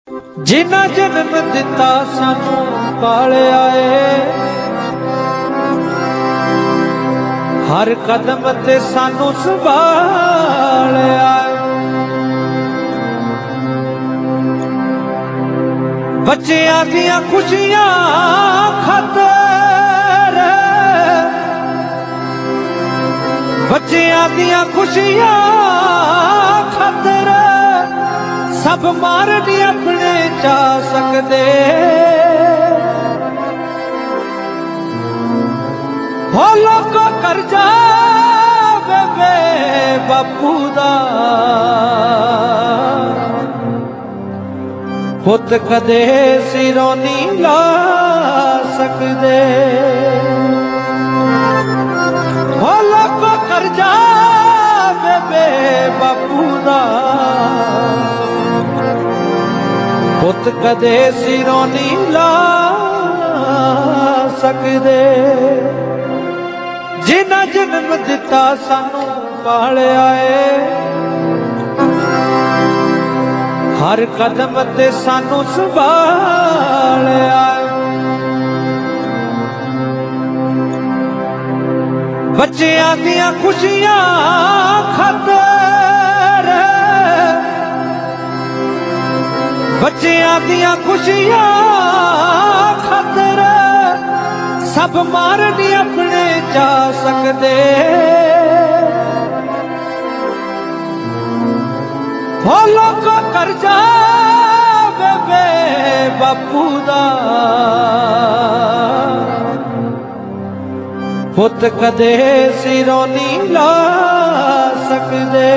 जिन्ना जन्म दिता सानू पालिया ए, हर कदम ते सानू संभालिया ए। बच्चियां दियां खुशियां खातर, बच्चियां दियां खुशियां खातर सब मार नहीं अपने जा सकते। हो लोग करजा बे बापू दा, पुत कदे सिरों नहीं ला सकते। हो लोग करजा बे बापू दा, पुत कदे सिरों नहीं ला सकते। जिन्ना जन्म दिता सानू पालिया ए, हर कदम ते सानू संभालिया ए। बच्चियां दियां खुशियां खातर, बच्चियां दियां खुशियां खातर सब मार नहीं अपने जा सकते। हो लोग करजा बे बापू दा, पुत कदे सिरों नहीं ला सकते।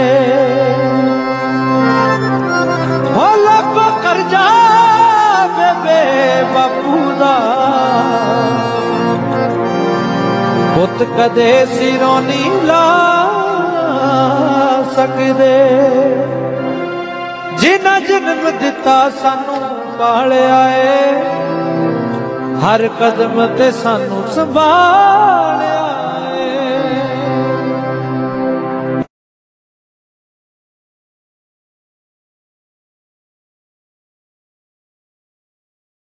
हो लोग करजा बे बापू दा, पुत कदे सिरों नहीं ला सकते। जिन्ना जन्म दिता सानू पालिया ए, हर कदम ते सानू संभालिया।